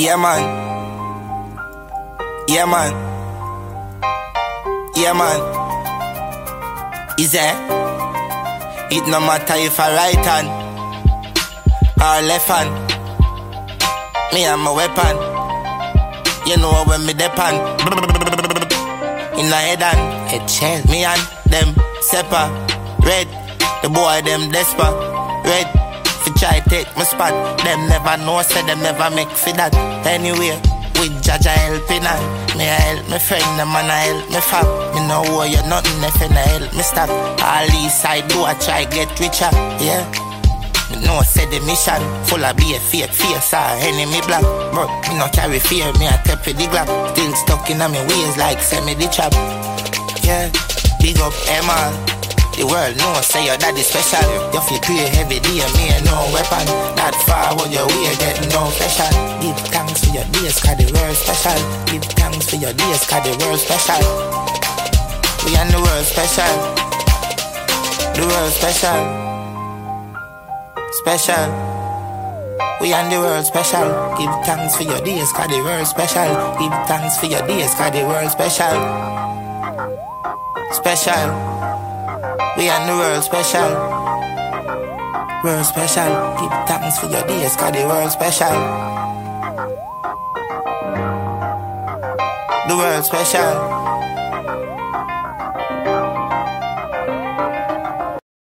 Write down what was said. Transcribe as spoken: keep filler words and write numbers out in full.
Yeah, man. Yeah, man. Yeah, man. Is there? It no matter if I right hand or left hand. Me and my weapon. You know when me depend. In the head and head shell. Me and them separate. The boy them desperate. Red. Fi try take my spot. Them never know, say them never make fi that. Anyway, with Jaja helping and me I help my friend, them and I help me fam. Me know who you nothing if you not help me stop. All these I do, I try get richer, yeah. Me know say the mission full of be a fake face or enemy black. But me no carry fear, me I tap with the glove. Still stuck in my ways like semi the trap. Yeah, big up Emma. The world knows say your daddy special. You feel pray heavy day, me and no weapon. That far what your way get no special. Give thanks for your days, cause the world special. Give thanks for your days, cause the world special. We and the world special. The world special. Special. We and the world special. Give thanks for your days, cause the world special. Give thanks for your days, cause the world special. Special. We and the world special. World special. Give thanks for your days, cause the world special. The world special.